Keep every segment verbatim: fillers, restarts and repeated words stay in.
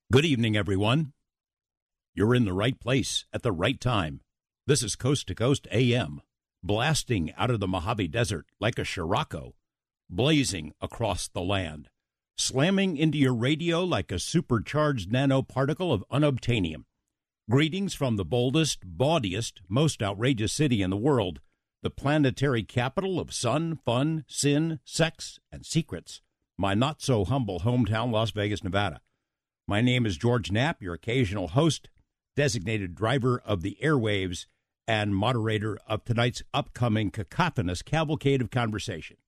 Good evening, everyone. You're in the right place at the right time. This is Coast to Coast A M, blasting out of the Mojave Desert like a Scirocco, blazing across the land, slamming into your radio like a supercharged nanoparticle of unobtainium. Greetings from the boldest, bawdiest, most outrageous city in the world, the planetary capital of sun, fun, sin, sex, and secrets, my not-so-humble hometown, Las Vegas, Nevada. My name is George Knapp, your occasional host, designated driver of the airwaves, and moderator of tonight's upcoming cacophonous cavalcade of conversation.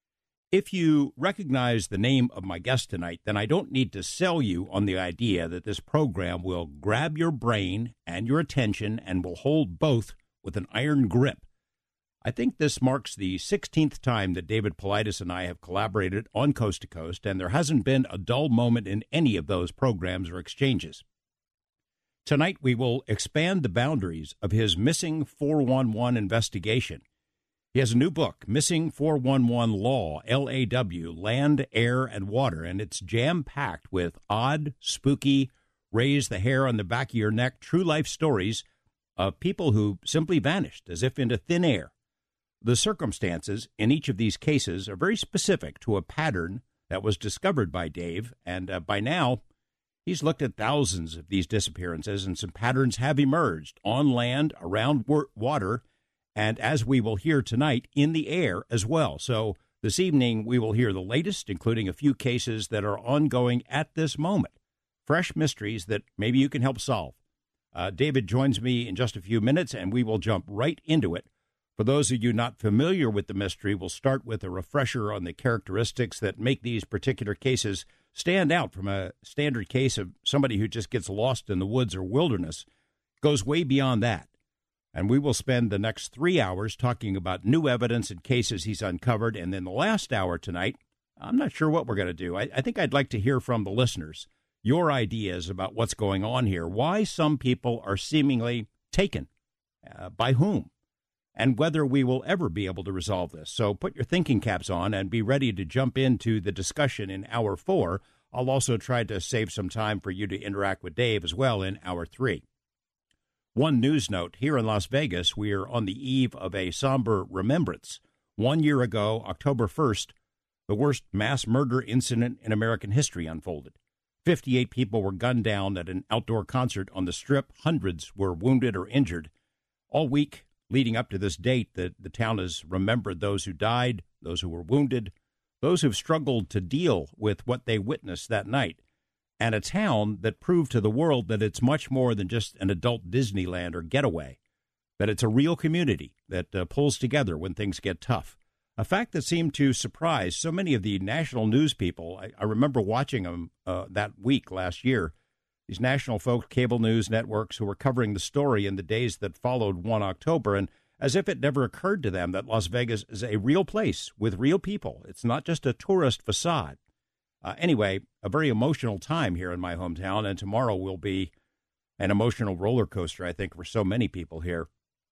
If you recognize the name of my guest tonight, then I don't need to sell you on the idea that this program will grab your brain and your attention and will hold both with an iron grip. I think this marks the sixteenth time that David Paulides and I have collaborated on Coast to Coast, and there hasn't been a dull moment in any of those programs or exchanges. Tonight, we will expand the boundaries of his Missing four one one investigation. He has a new book, Missing four one one Law, L A W, Land, Air, and Water, and it's jam-packed with odd, spooky, raise the hair on the back of your neck, true-life stories of people who simply vanished as if into thin air. The circumstances in each of these cases are very specific to a pattern that was discovered by Dave, and uh, by now, he's looked at thousands of these disappearances, and some patterns have emerged on land, around water, and as we will hear tonight, in the air as well. So this evening, we will hear the latest, including a few cases that are ongoing at this moment, fresh mysteries that maybe you can help solve. Uh, David joins me in just a few minutes, and we will jump right into it. For those of you not familiar with the mystery, we'll start with a refresher on the characteristics that make these particular cases stand out from a standard case of somebody who just gets lost in the woods or wilderness. It goes way beyond that. And we will spend the next three hours talking about new evidence and cases he's uncovered. And then the last hour tonight, I'm not sure what we're going to do. I, I think I'd like to hear from the listeners, your ideas about what's going on here, why some people are seemingly taken, uh, by whom, and whether we will ever be able to resolve this. So put your thinking caps on and be ready to jump into the discussion in hour four. I'll also try to save some time for you to interact with Dave as well in hour three. One news note, here in Las Vegas, we are on the eve of a somber remembrance. One year ago, October first, the worst mass murder incident in American history unfolded. fifty-eight people were gunned down at an outdoor concert on the Strip. Hundreds were wounded or injured. All week leading up to this date, the, the town has remembered those who died, those who were wounded, those who've struggled to deal with what they witnessed that night, and a town that proved to the world that it's much more than just an adult Disneyland or getaway, that it's a real community that uh, pulls together when things get tough. A fact that seemed to surprise so many of the national news people. I, I remember watching them uh, that week last year, these national folk cable news networks who were covering the story in the days that followed the first of October, and as if it never occurred to them that Las Vegas is a real place with real people. It's not just a tourist facade. Uh, anyway, a very emotional time here in my hometown, and tomorrow will be an emotional roller coaster, I think, for so many people here.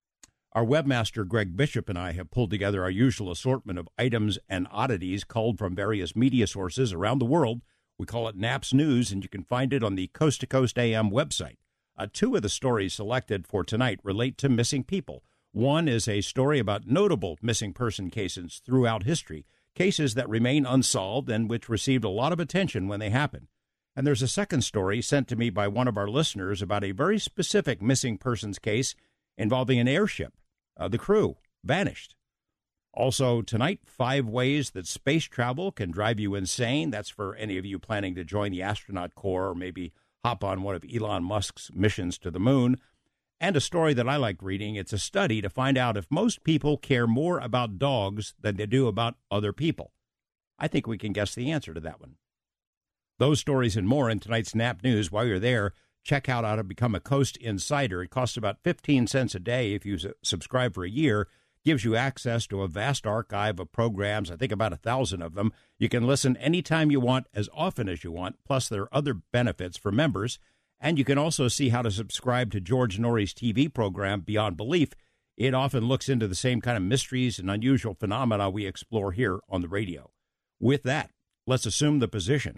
Our webmaster, Greg Bishop, and I have pulled together our usual assortment of items and oddities culled from various media sources around the world. We call it Knapp's News, and you can find it on the Coast to Coast A M website. Uh, two of the stories selected for tonight relate to missing people. One is a story about notable missing person cases throughout history, cases that remain unsolved and which received a lot of attention when they happened. And there's a second story sent to me by one of our listeners about a very specific missing persons case involving an airship. Uh, the crew vanished. Also tonight, five ways that space travel can drive you insane. That's for any of you planning to join the astronaut corps or maybe hop on one of Elon Musk's missions to the moon. And a story that I like reading. It's a study to find out if most people care more about dogs than they do about other people. I think we can guess the answer to that one. Those stories and more in tonight's Knapp News. While you're there, check out how to become a Coast Insider. It costs about fifteen cents a day if you subscribe for a year. Gives you access to a vast archive of programs, I think about a thousand of them. You can listen anytime you want, as often as you want, plus there are other benefits for members. And you can also see how to subscribe to George Norrie's T V program, Beyond Belief. It often looks into the same kind of mysteries and unusual phenomena we explore here on the radio. With that, let's assume the position.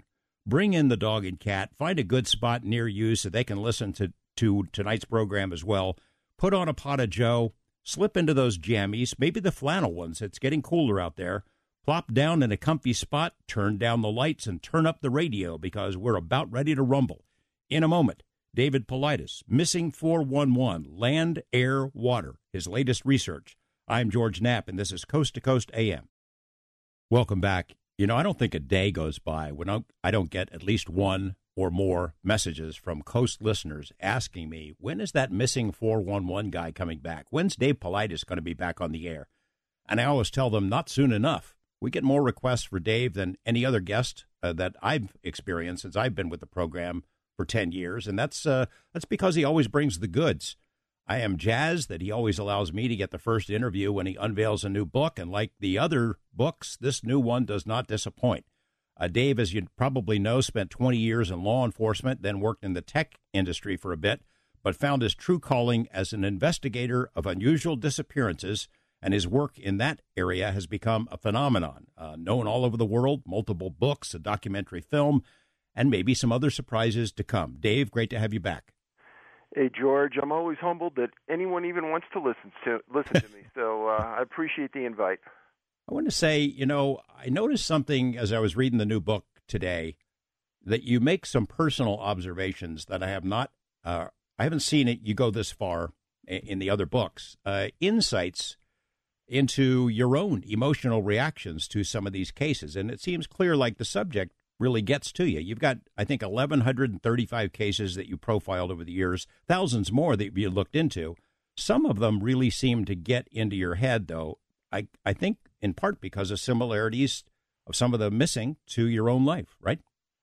Bring in the dog and cat. Find a good spot near you so they can listen to, to tonight's program as well. Put on a pot of joe. Slip into those jammies, maybe the flannel ones. It's getting cooler out there. Plop down in a comfy spot, turn down the lights, and turn up the radio because we're about ready to rumble. In a moment, David Paulides, Missing four one one, Land, Air, Water, his latest research. I'm George Knapp, and this is Coast to Coast A M. Welcome back. You know, I don't think a day goes by when I don't get at least one or more messages from Coast listeners asking me, when is that Missing four one one guy coming back? When's Dave Paulides going to be back on the air? And I always tell them, not soon enough. We get more requests for Dave than any other guest uh, that I've experienced since I've been with the program for ten years, and that's uh, that's because he always brings the goods. I am jazzed that he always allows me to get the first interview when he unveils a new book, and like the other books, this new one does not disappoint. Uh, Dave, as you probably know, spent twenty years in law enforcement, then worked in the tech industry for a bit, but found his true calling as an investigator of unusual disappearances, and his work in that area has become a phenomenon, uh, known all over the world, multiple books, a documentary film, and maybe some other surprises to come. Dave, great to have you back. Hey, George, I'm always humbled that anyone even wants to listen to listen to me, so uh, I appreciate the invite. I want to say, you know, I noticed something as I was reading the new book today, that you make some personal observations that I have not, uh, I haven't seen it, you go this far in the other books, uh, insights into your own emotional reactions to some of these cases. And it seems clear like the subject really gets to you. You've got, I think, one thousand one hundred thirty-five cases that you profiled over the years, thousands more that you looked into. Some of them really seem to get into your head, though, I, I think in part because of similarities of some of the missing to your own life, right?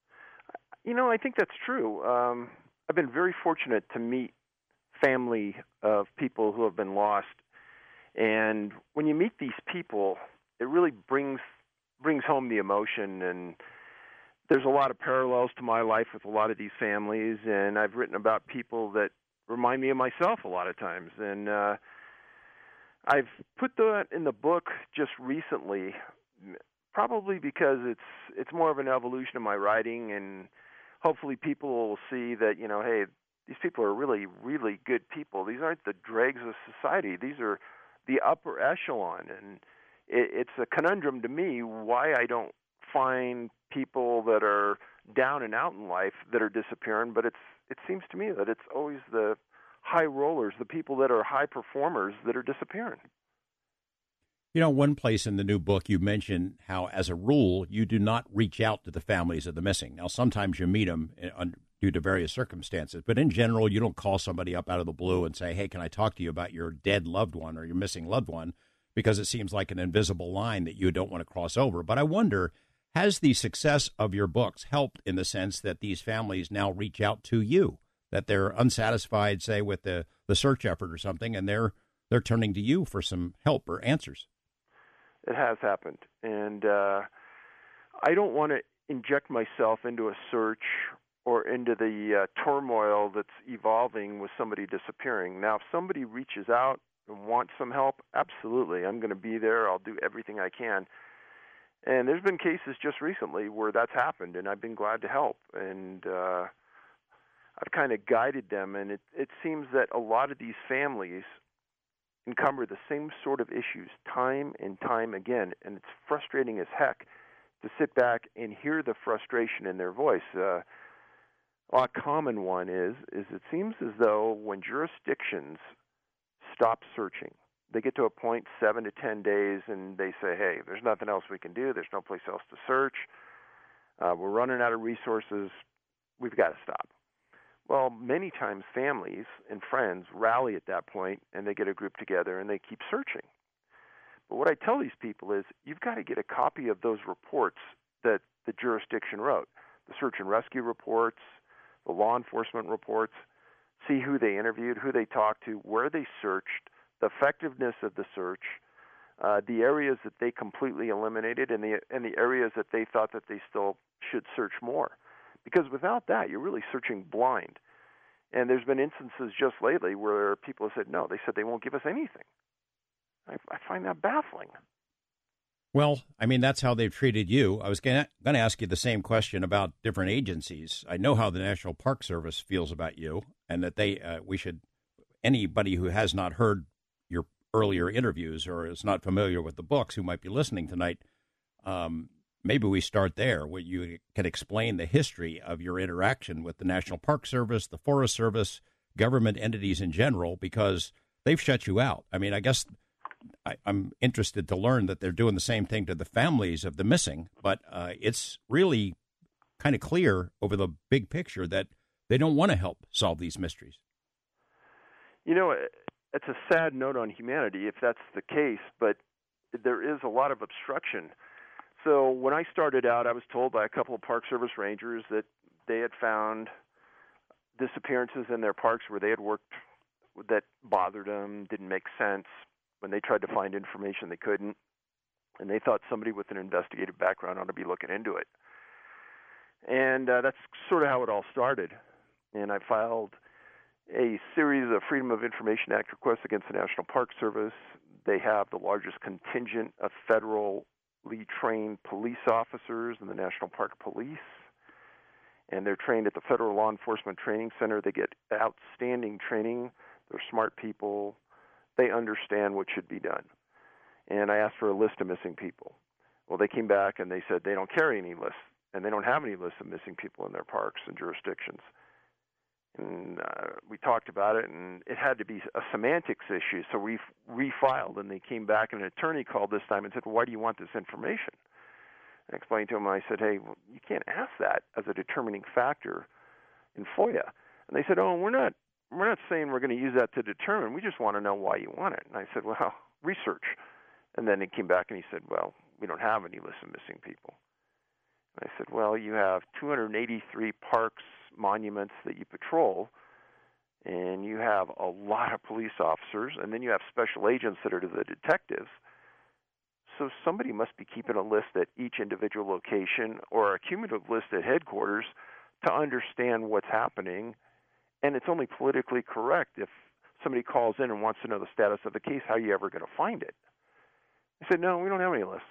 You know, I think that's true. Um, I've been very fortunate to meet family of people who have been lost. And when you meet these people, it really brings brings home the emotion. And there's a lot of parallels to my life with a lot of these families. And I've written about people that remind me of myself a lot of times. And uh, I've put that in the book just recently, probably because it's it's more of an evolution of my writing, and hopefully people will see that, you know, hey, these people are really, really good people. These aren't the dregs of society. These are the upper echelon, and it, it's a conundrum to me why I don't find people that are down and out in life that are disappearing, but it's it seems to me that it's always the high rollers, the people that are high performers that are disappearing. You know, one place in the new book you mention how, as a rule, you do not reach out to the families of the missing. Now, sometimes you meet them due to various circumstances, but in general, you don't call somebody up out of the blue and say, hey, can I talk to you about your dead loved one or your missing loved one, because it seems like an invisible line that you don't want to cross over. But I wonder, has the success of your books helped in the sense that these families now reach out to you, that they're unsatisfied, say, with the, the search effort or something, and they're they're turning to you for some help or answers? It has happened, and uh, I don't want to inject myself into a search or into the uh, turmoil that's evolving with somebody disappearing. Now, if somebody reaches out and wants some help, absolutely, I'm going to be there. I'll do everything I can. And there's been cases just recently where that's happened, and I've been glad to help. And uh, I've kind of guided them, and it, it seems that a lot of these families encumber the same sort of issues time and time again, and it's frustrating as heck to sit back and hear the frustration in their voice. Uh, a common one is is it seems as though when jurisdictions stop searching, they get to a point seven to ten days, and they say, hey, there's nothing else we can do. There's no place else to search. Uh, we're running out of resources. We've got to stop. Well, many times families and friends rally at that point, and they get a group together, and they keep searching. But what I tell these people is you've got to get a copy of those reports that the jurisdiction wrote, the search and rescue reports, the law enforcement reports, see who they interviewed, who they talked to, where they searched, the effectiveness of the search, uh, the areas that they completely eliminated, and the and the areas that they thought that they still should search more. Because without that, you're really searching blind. And there's been instances just lately where people have said, no, they said they won't give us anything. I, I find that baffling. Well, I mean, that's how they've treated you. I was going to ask you the same question about different agencies. I know how the National Park Service feels about you, and that they uh, we should anybody who has not heard your earlier interviews or is not familiar with the books who might be listening tonight, um, maybe we start there, where you can explain the history of your interaction with the National Park Service, the Forest Service, government entities in general, because they've shut you out. I mean, I guess I, I'm interested to learn that they're doing the same thing to the families of the missing, but uh, it's really kind of clear over the big picture that they don't want to help solve these mysteries. You know, it's a sad note on humanity if that's the case, but there is a lot of obstruction. So when I started out, I was told by a couple of Park Service rangers that they had found disappearances in their parks where they had worked that bothered them, didn't make sense. When they tried to find information, they couldn't. And they thought somebody with an investigative background ought to be looking into it. And uh, that's sort of how it all started. And I filed a series of Freedom of Information Act requests against the National Park Service. They have the largest contingent of federally trained police officers in the National Park Police. And they're trained at the Federal Law Enforcement Training Center. They get outstanding training. They're smart people. They understand what should be done. And I asked for a list of missing people. Well, they came back and they said they don't carry any lists, and they don't have any lists of missing people in their parks and jurisdictions. And uh, we talked about it, and it had to be a semantics issue, so we refiled, and they came back, and an attorney called this time and said, well, why do you want this information? I explained to him, I said, hey, well, you can't ask that as a determining factor in FOIA. And they said, oh, we're not we're not saying we're going to use that to determine. We just want to know why you want it. And I said, well, research. And then he came back and he said, well, we don't have any list of missing people. And I said, well, you have two hundred eighty-three parks, monuments that you patrol, and you have a lot of police officers, and then you have special agents that are the detectives. So somebody must be keeping a list at each individual location or a cumulative list at headquarters to understand what's happening. And it's only politically correct if somebody calls in and wants to know the status of the case, how are you ever going to find it? I said, no, we don't have any lists.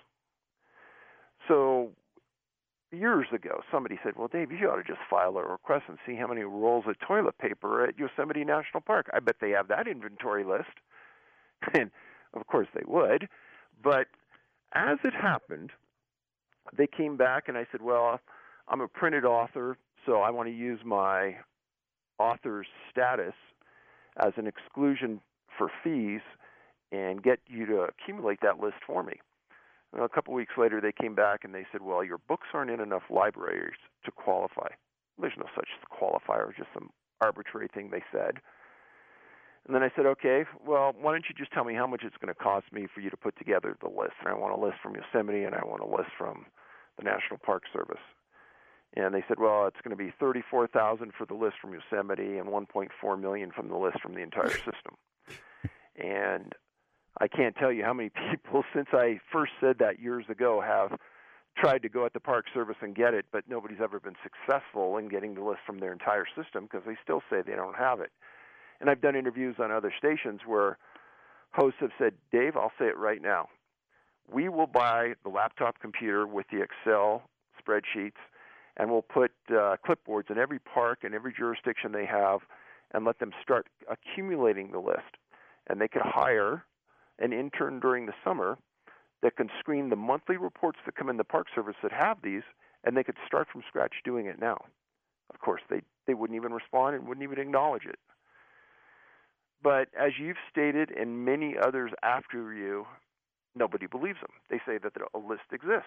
So years ago, somebody said, well, Dave, you ought to just file a request and see how many rolls of toilet paper at Yosemite National Park. I bet they have that inventory list. And, of course, they would. But as it happened, they came back and I said, well, I'm a printed author, so I want to use my author's status as an exclusion for fees and get you to accumulate that list for me. Well, a couple weeks later, they came back and they said, well, your books aren't in enough libraries to qualify. There's no such qualifier, just some arbitrary thing they said. And then I said, okay, well, why don't you just tell me how much it's going to cost me for you to put together the list? And I want a list from Yosemite and I want a list from the National Park Service. And they said, well, it's going to be thirty-four thousand dollars for the list from Yosemite and one point four million dollars from the list from the entire system. And I can't tell you how many people, since I first said that years ago, have tried to go at the Park Service and get it, but nobody's ever been successful in getting the list from their entire system because they still say they don't have it. And I've done interviews on other stations where hosts have said, Dave, I'll say it right now. We will buy the laptop computer with the Excel spreadsheets, and we'll put uh, clipboards in every park and every jurisdiction they have and let them start accumulating the list. And they could hire an intern during the summer that can screen the monthly reports that come in the Park Service that have these, and they could start from scratch doing it now. Of course, they, they wouldn't even respond and wouldn't even acknowledge it. But as you've stated and many others after you, nobody believes them. They say that a list exists.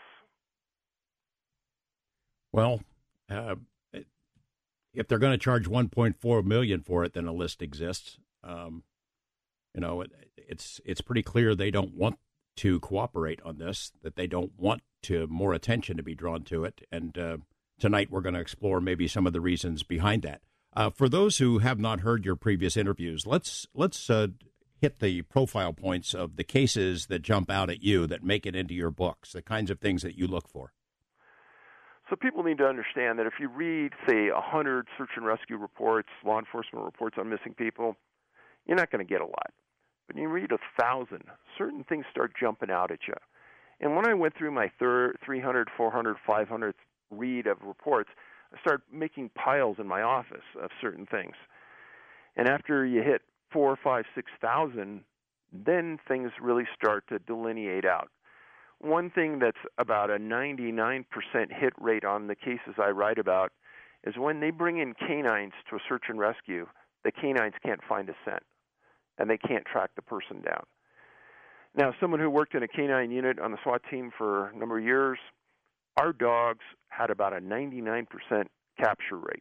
Well, uh, if they're going to charge one point four million dollars for it, then a list exists. Um, you know, it, it's it's pretty clear they don't want to cooperate on this, that they don't want to more attention to be drawn to it. And uh, tonight we're going to explore maybe some of the reasons behind that. Uh, for those who have not heard your previous interviews, let's let's uh, hit the profile points of the cases that jump out at you that make it into your books, the kinds of things that you look for. So people need to understand that if you read, say, one hundred search and rescue reports, law enforcement reports on missing people, you're not going to get a lot. But you read one thousand, certain things start jumping out at you. And when I went through my third, three hundred, four hundred, five hundred read of reports, I started making piles in my office of certain things. And after you hit four, five, six thousand, then things really start to delineate out. One thing that's about a ninety-nine percent hit rate on the cases I write about is when they bring in canines to a search and rescue, the canines can't find a scent, and they can't track the person down. Now, someone who worked in a canine unit on the SWAT team for a number of years, our dogs had about a ninety-nine percent capture rate.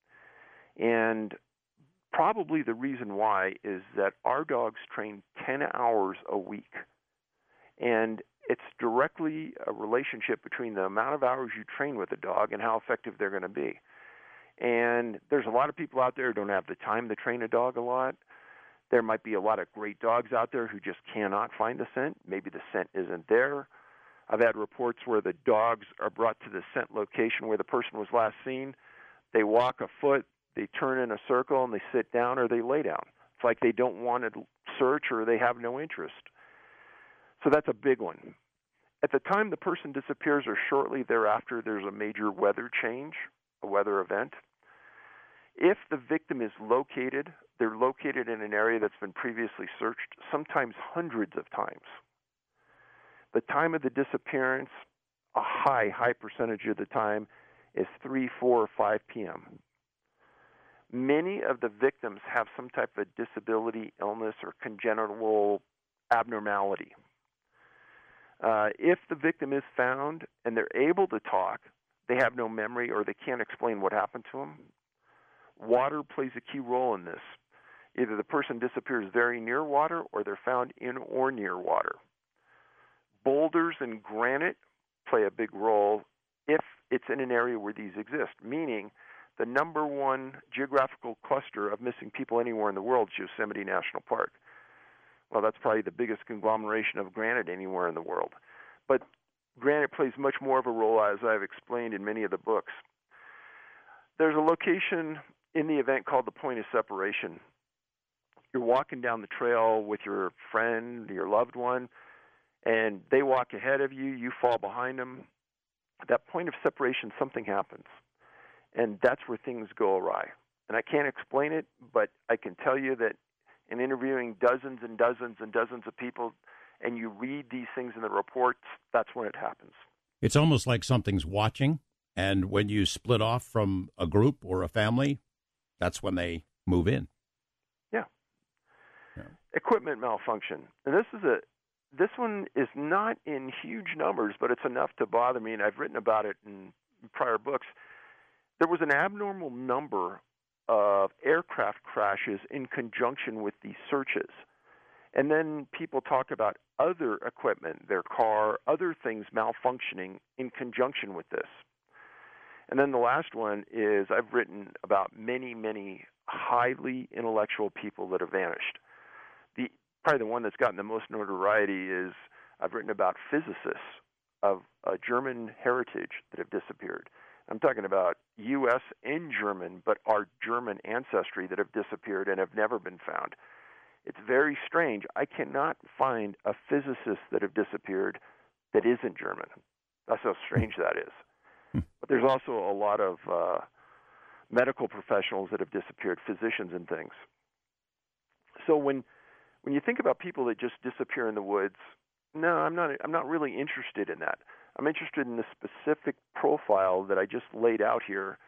And probably the reason why is that our dogs train ten hours a week. And it's directly a relationship between the amount of hours you train with a dog and how effective they're going to be. And there's a lot of people out there who don't have the time to train a dog a lot. There might be a lot of great dogs out there who just cannot find the scent. Maybe the scent isn't there. I've had reports where the dogs are brought to the scent location where the person was last seen. They walk a foot, they turn in a circle, and they sit down or they lay down. It's like they don't want to search or they have no interest. So that's a big one. At the time the person disappears or shortly thereafter, there's a major weather change, a weather event. If the victim is located, they're located in an area that's been previously searched, sometimes hundreds of times. The time of the disappearance, a high, high percentage of the time, is three, four, or five p.m. Many of the victims have some type of disability, illness, or congenital abnormality. Uh, if the victim is found and they're able to talk, they have no memory or they can't explain what happened to them. Water plays a key role in this. Either the person disappears very near water or they're found in or near water. Boulders and granite play a big role if it's in an area where these exist, meaning the number one geographical cluster of missing people anywhere in the world is Yosemite National Park. Well, that's probably the biggest conglomeration of granite anywhere in the world. But granite plays much more of a role, as I've explained in many of the books. There's a location in the event called the point of separation. You're walking down the trail with your friend, your loved one, and they walk ahead of you, you fall behind them. At that point of separation, something happens, and that's where things go awry. And I can't explain it, but I can tell you that in interviewing dozens and dozens and dozens of people, and you read these things in the reports, that's when it happens. It's almost like something's watching, and when you split off from a group or a family, that's when they move in. Yeah. yeah. Equipment malfunction. And this is a this one is not in huge numbers, but it's enough to bother me, and I've written about it in prior books. There was an abnormal number of aircraft crashes in conjunction with these searches. And then people talk about other equipment, their car, other things malfunctioning in conjunction with this. And then the last one is I've written about many, many highly intellectual people that have vanished. The probably the one that's gotten the most notoriety is I've written about physicists of uh, German heritage that have disappeared. I'm talking about U S and German, but our German ancestry that have disappeared and have never been found. It's very strange. I cannot find a physicist that have disappeared that isn't German. That's how strange that is. But there's also a lot of uh, medical professionals that have disappeared, physicians and things. So when when you think about people that just disappear in the woods, no, I'm not. I'm not really interested in that. I'm interested in the specific profile that I just laid out here.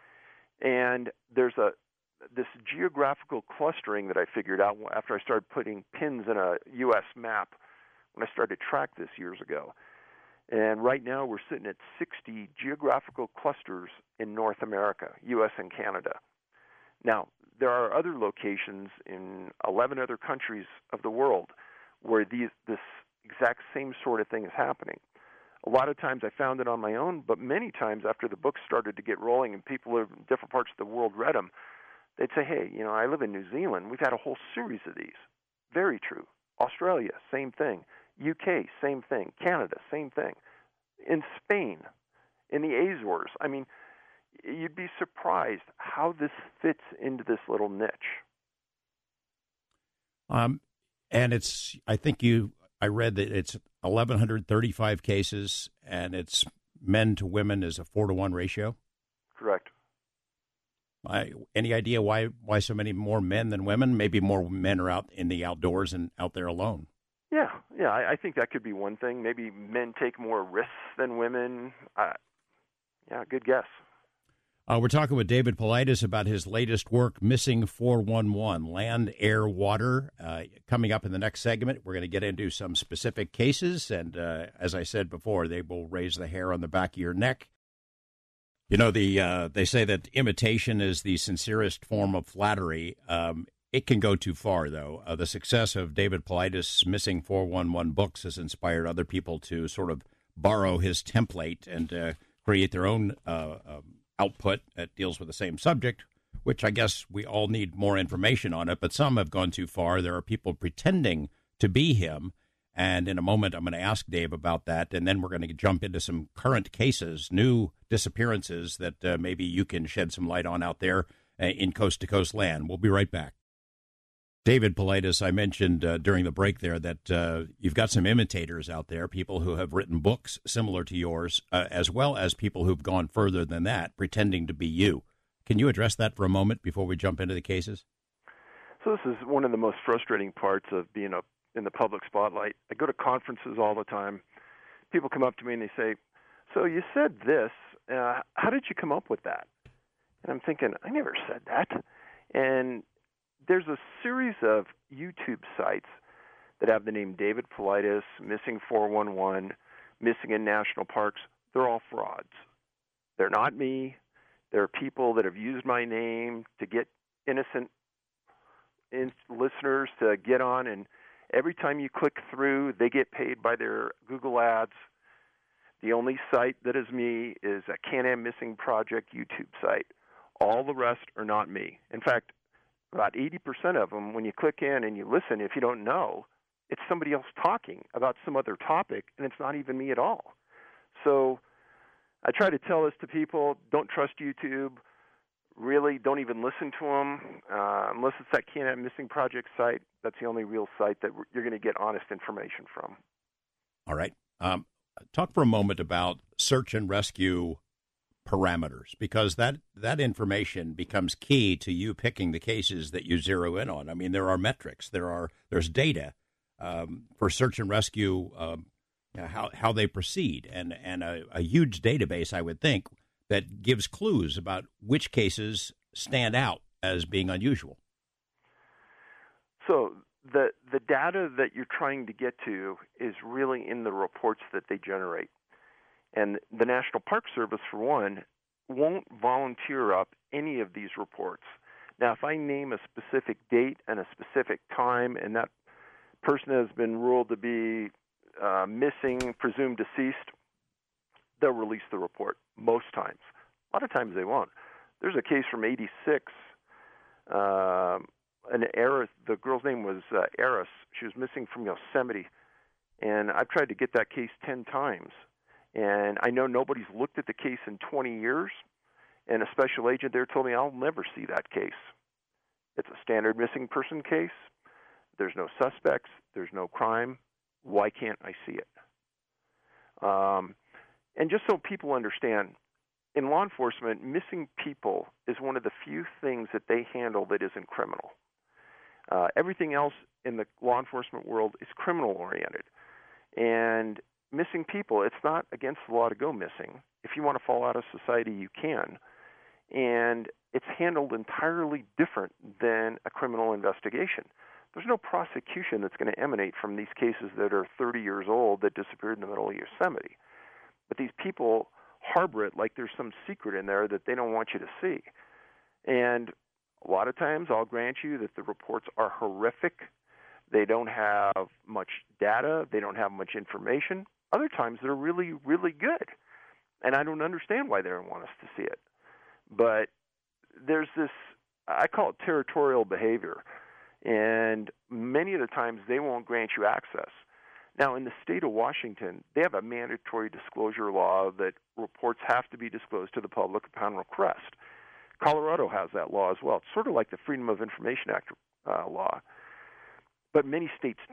And there's a this geographical clustering that I figured out after I started putting pins in a U S map when I started to track this years ago. And right now we're sitting at sixty geographical clusters in North America, U S and Canada. Now, there are other locations in eleven other countries of the world where these, this exact same sort of thing is happening. A lot of times I found it on my own, but many times after the books started to get rolling and people in different parts of the world read them, they'd say, hey, you know, I live in New Zealand. We've had a whole series of these. Very true. Australia, same thing. U K, same thing. Canada, same thing. In Spain, in the Azores. I mean, you'd be surprised how this fits into this little niche. Um, and it's, I think you I read that it's one thousand one hundred thirty-five cases, and it's men to women is a four to one ratio. Correct. I, any idea why why so many more men than women? Maybe more men are out in the outdoors and out there alone. Yeah, yeah, I, I think that could be one thing. Maybe men take more risks than women. Uh, yeah, good guess. Uh, we're talking with David Paulides about his latest work, Missing four one one, Land, Air, Water. Uh, coming up in the next segment, we're going to get into some specific cases, and uh, as I said before, they will raise the hair on the back of your neck. You know, the uh, they say that imitation is the sincerest form of flattery. Um, it can go too far, though. Uh, the success of David Paulides' Missing four one one books has inspired other people to sort of borrow his template and uh, create their own uh, um, output that deals with the same subject, which I guess we all need more information on it, but some have gone too far. There are people pretending to be him, and in a moment I'm going to ask Dave about that, and then we're going to jump into some current cases, new disappearances that uh, maybe you can shed some light on out there uh, in coast-to-coast land. We'll be right back. David Paulides, I mentioned uh, during the break there that uh, you've got some imitators out there, people who have written books similar to yours, uh, as well as people who've gone further than that, pretending to be you. Can you address that for a moment before we jump into the cases? So this is one of the most frustrating parts of being a, in the public spotlight. I go to conferences all the time. People come up to me and they say, so you said this. Uh, how did you come up with that? And I'm thinking, I never said that. And there's a series of YouTube sites that have the name David Paulides, Missing four one one, Missing in National Parks. They're all frauds. They're not me. They're people that have used my name to get innocent in- listeners to get on, and every time you click through, they get paid by their Google ads. The only site that is me is a Can-Am Missing Project YouTube site. All the rest are not me. In fact, about eighty percent of them, when you click in and you listen, if you don't know, it's somebody else talking about some other topic, and it's not even me at all. So I try to tell this to people, don't trust YouTube. Really, don't even listen to them. Uh, unless it's that Can-Am Missing Project site, that's the only real site that you're going to get honest information from. All right. Um, talk for a moment about search and rescue parameters, because that, that information becomes key to you picking the cases that you zero in on. I mean, there are metrics, there are there's data um, for search and rescue, um, you know, how how they proceed, and and a, a huge database, I would think, that gives clues about which cases stand out as being unusual. So the the data that you're trying to get to is really in the reports that they generate. And the National Park Service, for one, won't volunteer up any of these reports. Now, if I name a specific date and a specific time, and that person has been ruled to be uh, missing, presumed deceased, they'll release the report most times. A lot of times they won't. There's a case from eighty-six. Uh, an Eris, the girl's name was uh, Eris. She was missing from Yosemite. And I've tried to get that case ten times. And I know nobody's looked at the case in twenty years, and a special agent there told me I'll never see that case. It's a standard missing person case. There's no suspects. There's no crime. Why can't I see it? Um, and just so people understand, in law enforcement, missing people is one of the few things that they handle that isn't criminal. Uh, everything else in the law enforcement world is criminal-oriented. And missing people, it's not against the law to go missing. If you want to fall out of society, you can. And it's handled entirely different than a criminal investigation. There's no prosecution that's going to emanate from these cases that are thirty years old that disappeared in the middle of Yosemite. But these people harbor it like there's some secret in there that they don't want you to see. And a lot of times I'll grant you that the reports are horrific. They don't have much data. They don't have much information. Other times they're really, really good. And I don't understand why they don't want us to see it. But there's this, I call it territorial behavior. And many of the times they won't grant you access. Now, in the state of Washington, they have a mandatory disclosure law that reports have to be disclosed to the public upon request. Colorado has that law as well. It's sort of like the Freedom of Information Act uh, law. But many states don't,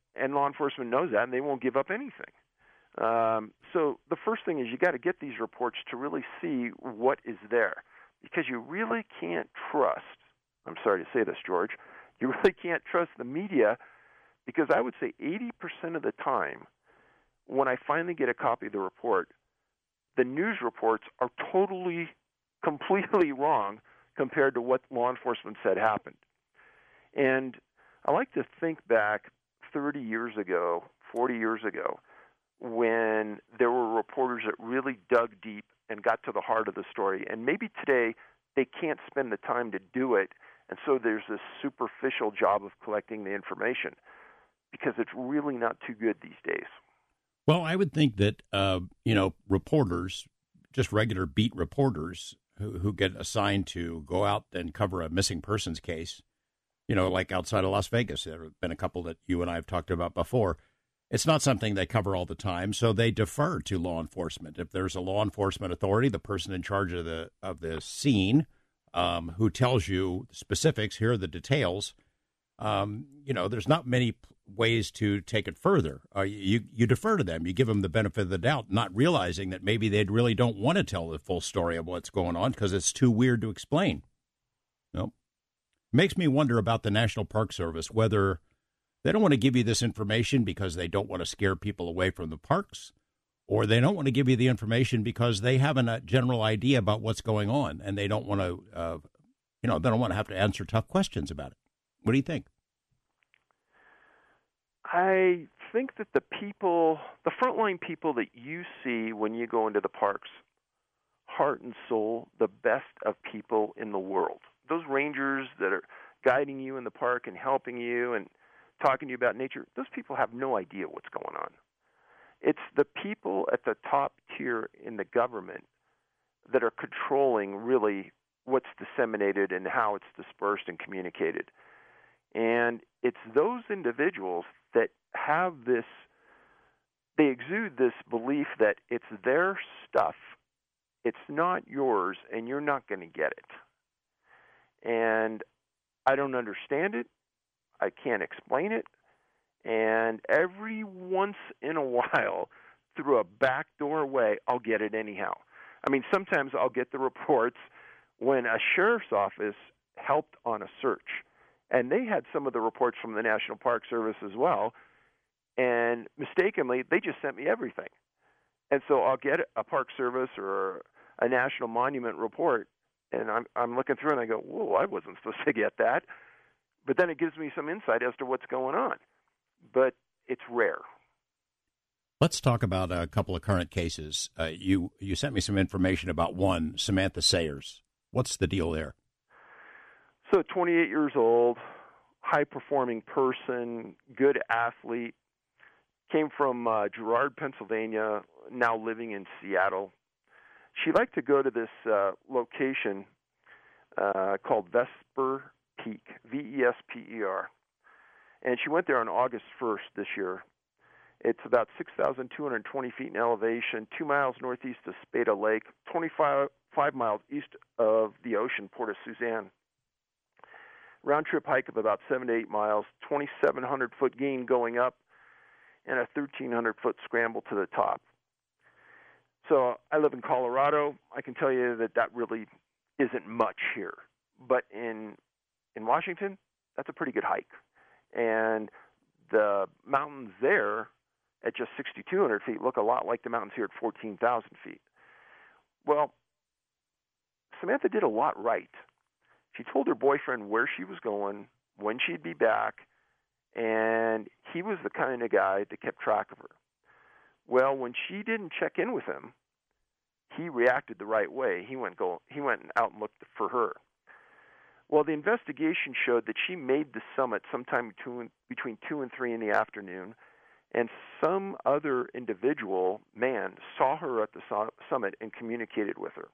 and law enforcement knows that, and they won't give up anything. Um, so the first thing is you got to get these reports to really see what is there, because you really can't trust, I'm sorry to say this, George, you really can't trust the media, because I would say eighty percent of the time when I finally get a copy of the report, the news reports are totally, completely wrong compared to what law enforcement said happened. And I like to think back thirty years ago, forty years ago, when there were reporters that really dug deep and got to the heart of the story. And maybe today they can't spend the time to do it, and so there's this superficial job of collecting the information, because it's really not too good these days. Well, I would think that, uh, you know, reporters, just regular beat reporters who, who get assigned to go out and cover a missing persons case, you know, like outside of Las Vegas, there have been a couple that you and I have talked about before. It's not something they cover all the time, so they defer to law enforcement. If there's a law enforcement authority, the person in charge of the of the scene, um, who tells you specifics, here are the details, um, you know, there's not many ways to take it further. Uh, you you defer to them. You give them the benefit of the doubt, not realizing that maybe they really don't want to tell the full story of what's going on because it's too weird to explain. Nope. Makes me wonder about the National Park Service, whether they don't want to give you this information because they don't want to scare people away from the parks, or they don't want to give you the information because they have a general idea about what's going on, and they don't want to, uh, you know, they don't want to have to answer tough questions about it. What do you think? I think that the people, the frontline people that you see when you go into the parks, heart and soul, the best of people in the world. Those rangers that are guiding you in the park and helping you and talking to you about nature, those people have no idea what's going on. It's the people at the top tier in the government that are controlling really what's disseminated and how it's dispersed and communicated. And it's those individuals that have this, they exude this belief that it's their stuff, it's not yours, and you're not going to get it. And I don't understand it. I can't explain it. And every once in a while, through a backdoor way, I'll get it anyhow. I mean, sometimes I'll get the reports when a sheriff's office helped on a search. And they had some of the reports from the National Park Service as well. And mistakenly, they just sent me everything. And so I'll get a Park Service or a National Monument report, and I'm I'm looking through and I go, whoa, I wasn't supposed to get that. But then it gives me some insight as to what's going on. But it's rare. Let's talk about a couple of current cases. Uh, you you sent me some information about one, Samantha Sayers. What's the deal there? So twenty-eight years old, high-performing person, good athlete, came from uh, Girard, Pennsylvania, now living in Seattle. She liked to go to this uh, location uh, called Vesper Peak, V E S P E R. And she went there on August first this year. It's about six thousand two hundred twenty feet in elevation, two miles northeast of Spada Lake, twenty-five five miles east of the ocean, Port of Suzanne. Round-trip hike of about seven to eight miles, twenty-seven hundred foot gain going up, and a thirteen hundred foot scramble to the top. So I live in Colorado. I can tell you that that really isn't much here. But in in Washington, that's a pretty good hike. And the mountains there at just six thousand two hundred feet look a lot like the mountains here at fourteen thousand feet. Well, Samantha did a lot right. She told her boyfriend where she was going, when she'd be back, and he was the kind of guy that kept track of her. Well, when she didn't check in with him, he reacted the right way. He went go. He went out and looked for her. Well, the investigation showed that she made the summit sometime between, between two and three in the afternoon, and some other individual, man, saw her at the su- summit and communicated with her.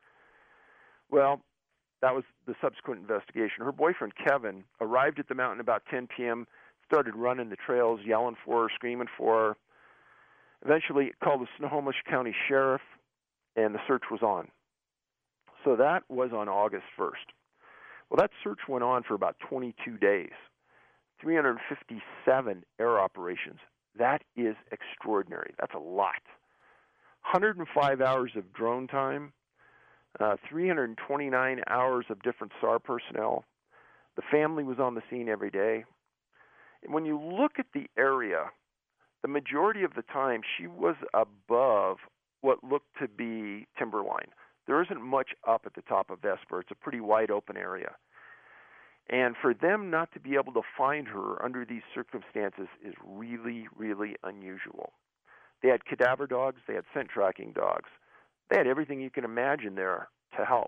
Well, that was the subsequent investigation. Her boyfriend, Kevin, arrived at the mountain about ten p.m., started running the trails, yelling for her, screaming for her. Eventually called the Snohomish County Sheriff, and the search was on. So that was on August first. Well, that search went on for about twenty-two days three hundred fifty-seven air operations. That is extraordinary. That's a lot. one hundred five hours of drone time, uh, three hundred twenty-nine hours of different S A R personnel. The family was on the scene every day. And when you look at the area, the majority of the time she was above what looked to be timberline. There isn't much up at the top of Vesper. It's a pretty wide open area. And for them not to be able to find her under these circumstances is really, really unusual. They had cadaver dogs. They had scent tracking dogs. They had everything you can imagine there to help.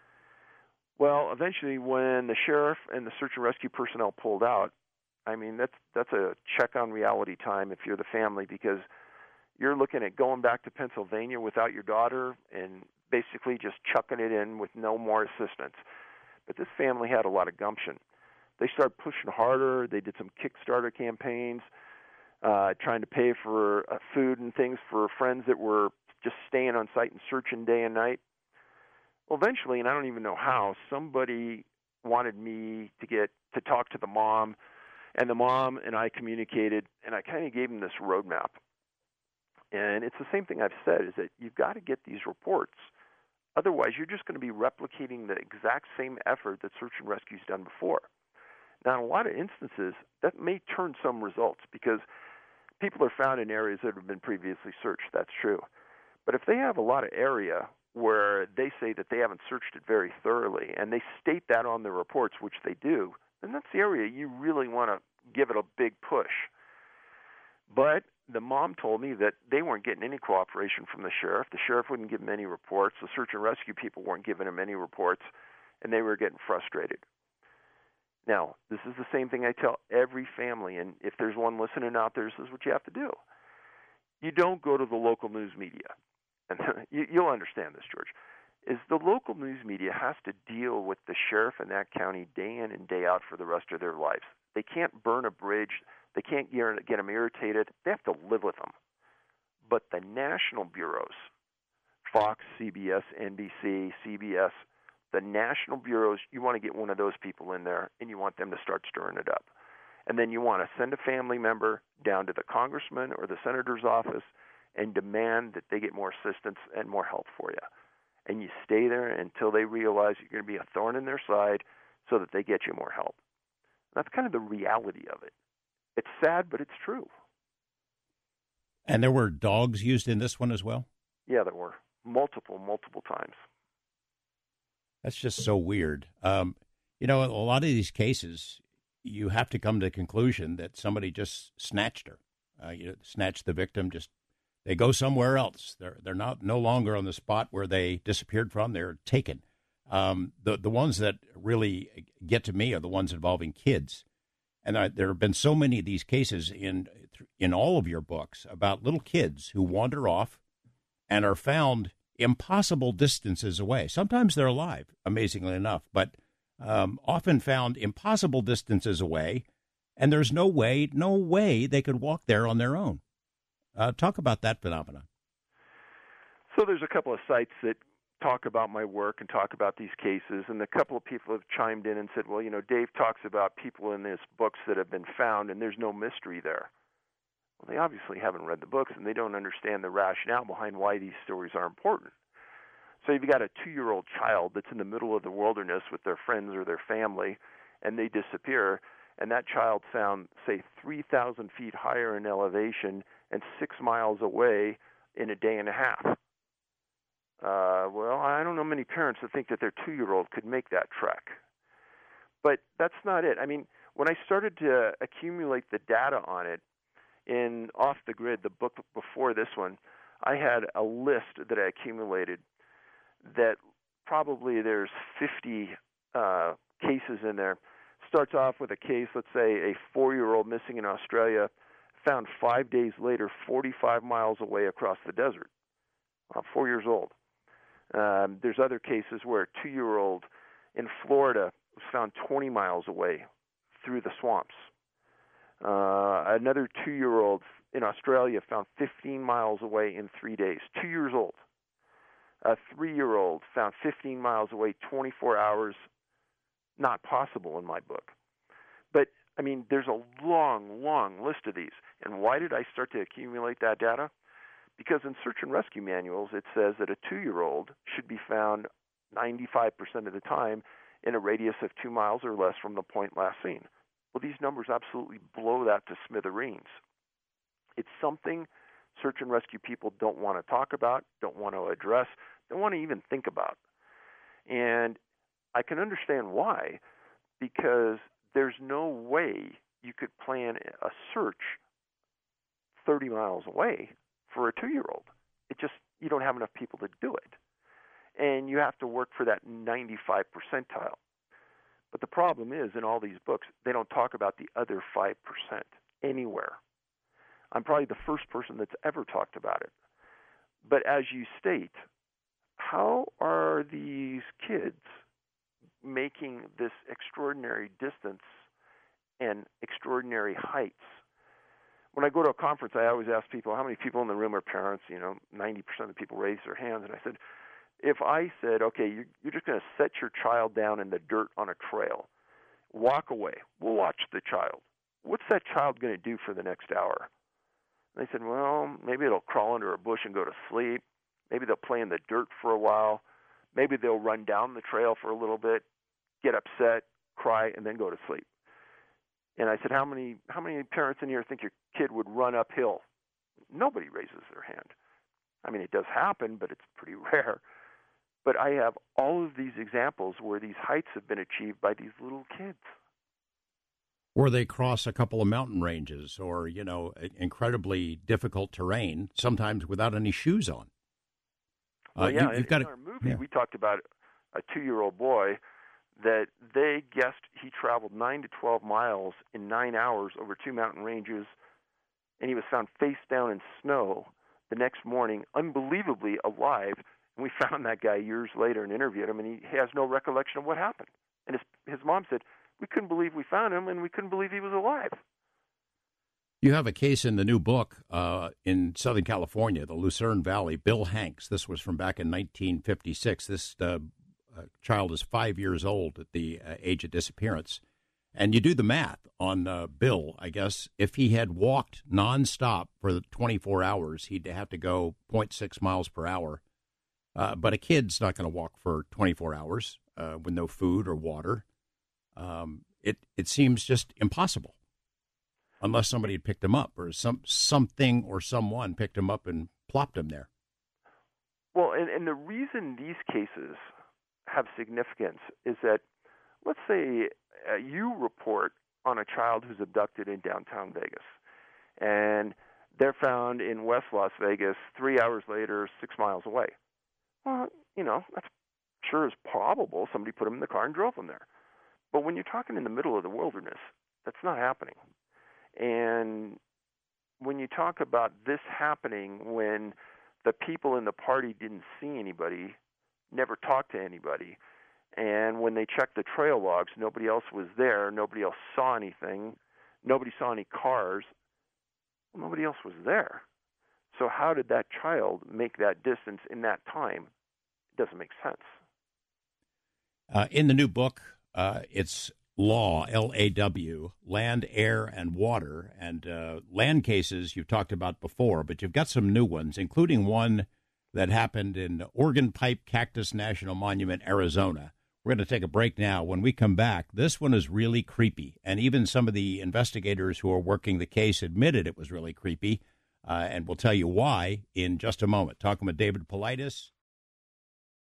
Well, eventually when the sheriff and the search and rescue personnel pulled out, I mean, that's that's a check on reality time if you're the family, because you're looking at going back to Pennsylvania without your daughter and basically just chucking it in with no more assistance. But this family had a lot of gumption. They started pushing harder. They did some Kickstarter campaigns, uh, trying to pay for uh, food and things for friends that were just staying on site and searching day and night. Well, eventually, and I don't even know how, somebody wanted me to get to talk to the mom, and the mom and I communicated, and I kind of gave them this roadmap. And it's the same thing I've said, is that you've got to get these reports. Otherwise, you're just going to be replicating the exact same effort that search and rescue's done before. Now, in a lot of instances, that may turn some results because people are found in areas that have been previously searched. That's true. But if they have a lot of area where they say that they haven't searched it very thoroughly, and they state that on their reports, which they do, then that's the area you really want to give it a big push. But the mom told me that they weren't getting any cooperation from the sheriff. The sheriff wouldn't give them any reports. The search and rescue people weren't giving them any reports, and they were getting frustrated. Now, this is the same thing I tell every family, and if there's one listening out there, this is what you have to do. You don't go to the local news media. And you, you'll understand this, George, is the local news media has to deal with the sheriff in that county day in and day out for the rest of their lives. They can't burn a bridge. They can't get them irritated. They have to live with them. But the national bureaus, Fox, C B S, N B C, C B S, the national bureaus, you want to get one of those people in there, and you want them to start stirring it up. And then you want to send a family member down to the congressman or the senator's office and demand that they get more assistance and more help for you. And you stay there until they realize you're going to be a thorn in their side so that they get you more help. That's kind of the reality of it. It's sad, but it's true. And there were dogs used in this one as well? Yeah, there were. Multiple, multiple times. That's just so weird. Um, you know, a lot of these cases, you have to come to the conclusion that somebody just snatched her. Uh, you know, snatched the victim, just they go somewhere else. They're they're not no longer on the spot where they disappeared from. They're taken. Um, the the ones that really get to me are the ones involving kids, and I, there have been so many of these cases in in all of your books about little kids who wander off and are found impossible distances away. Sometimes they're alive, amazingly enough, but um, often found impossible distances away, and there's no way, no way they could walk there on their own. Uh, talk about that phenomenon. So there's a couple of sites that talk about my work and talk about these cases, and a couple of people have chimed in and said, well, you know, Dave talks about people in his books that have been found, and there's no mystery there. Well, they obviously haven't read the books, and they don't understand the rationale behind why these stories are important. So you've got a two-year-old child that's in the middle of the wilderness with their friends or their family, and they disappear, and that child found, say, three thousand feet higher in elevation and six miles away in a day and a half. Uh, well, I don't know many parents that think that their two-year-old could make that trek. But that's not it. I mean, when I started to accumulate the data on it in Off the Grid, the book before this one, I had a list that I accumulated that probably there's fifty uh, cases in there. Starts off with a case, let's say a four-year-old missing in Australia, found five days later forty-five miles away across the desert, uh, four years old. Um, there's other cases where a two-year-old in Florida was found twenty miles away through the swamps. Uh, another two-year-old in Australia found fifteen miles away in three days, two years old. A three-year-old found fifteen miles away, twenty-four hours. Not possible in my book. But I mean, there's a long, long list of these. And why did I start to accumulate that data? Because in search and rescue manuals, it says that a two-year-old should be found ninety-five percent of the time in a radius of two miles or less from the point last seen. Well, these numbers absolutely blow that to smithereens. It's something search and rescue people don't want to talk about, don't want to address, don't want to even think about. And I can understand why, because there's no way you could plan a search thirty miles away for a two-year-old. It just, you don't have enough people to do it. And you have to work for that ninety-five percentile. But the problem is, in all these books, they don't talk about the other five percent anywhere. I'm probably the first person that's ever talked about it. But as you state, how are these kids making this extraordinary distance and extraordinary heights? When I go to a conference, I always ask people, how many people in the room are parents? You know, ninety percent of the people raise their hands. And I said, if I said, okay, you're, you're just going to set your child down in the dirt on a trail, walk away, we'll watch the child. What's that child going to do for the next hour? And they said, well, maybe it'll crawl under a bush and go to sleep. Maybe they'll play in the dirt for a while. Maybe they'll run down the trail for a little bit, get upset, cry, and then go to sleep. And I said, how many how many parents in here think your kid would run uphill? Nobody raises their hand. I mean, it does happen, but it's pretty rare. But I have all of these examples where these heights have been achieved by these little kids. Or they cross a couple of mountain ranges or, you know, incredibly difficult terrain, sometimes without any shoes on. Well, uh, yeah, you, you've in, got in to, our movie, yeah. we talked about a two-year-old boy that they guessed he traveled nine to twelve miles in nine hours over two mountain ranges, and he was found face down in snow the next morning, unbelievably alive. And we found that guy years later and interviewed him, and he has no recollection of what happened. And his his mom said, we couldn't believe we found him, and we couldn't believe he was alive. You have a case in the new book uh, in Southern California, the Lucerne Valley, Bill Hanks. This was from back in nineteen fifty-six. This uh, uh, child is five years old at the uh, age of disappearance. And you do the math on uh, Bill, I guess. If he had walked nonstop for twenty-four hours, he'd have to go zero point six miles per hour. Uh, but a kid's not going to walk for twenty-four hours uh, with no food or water. Um, it, it seems just impossible. Unless somebody had picked him up or some something or someone picked him up and plopped him there. Well, and, and the reason these cases have significance is that, let's say uh, you report on a child who's abducted in downtown Vegas, and they're found in West Las Vegas three hours later, six miles away. Well, you know, that's sure is probable. Somebody put them in the car and drove them there. But when you're talking in the middle of the wilderness, that's not happening. And when you talk about this happening when the people in the party didn't see anybody, never talked to anybody, and when they checked the trail logs, nobody else was there, nobody else saw anything, nobody saw any cars, well, nobody else was there. So how did that child make that distance in that time? It doesn't make sense. Uh, in the new book, uh, it's Law, L A W, land, air, and water. And uh, land cases you've talked about before, but you've got some new ones, including one that happened in Organ Pipe Cactus National Monument, Arizona. We're going to take a break now. When we come back, this one is really creepy. And even some of the investigators who are working the case admitted it was really creepy. Uh, and we'll tell you why in just a moment. Talking with David Paulides.